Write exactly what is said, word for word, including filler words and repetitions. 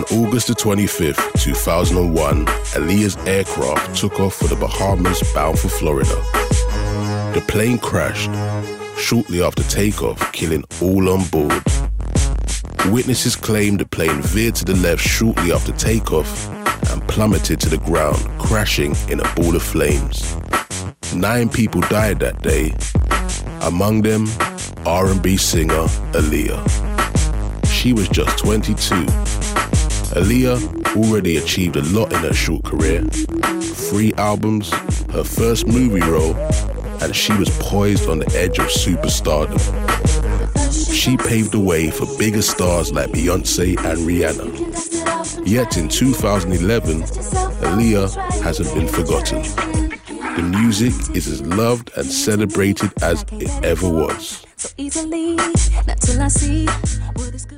August the twenty-fifth, two thousand one, Aaliyah's aircraft took off for the Bahamas bound for Florida. The plane crashed shortly after takeoff, killing all on board. Witnesses claim the plane veered to the left shortly after takeoff and plummeted to the ground, crashing in a ball of flames. Nine people died that day, among them R and B singer Aaliyah. She was just twenty-two. Aaliyah already achieved a lot in her short career. Three albums, her first movie role, and she was poised on the edge of superstardom. She paved the way for bigger stars like Beyonce and Rihanna. Yet in two thousand eleven, Aaliyah hasn't been forgotten. The music is as loved and celebrated as it ever was. So easily, not till I see what is good.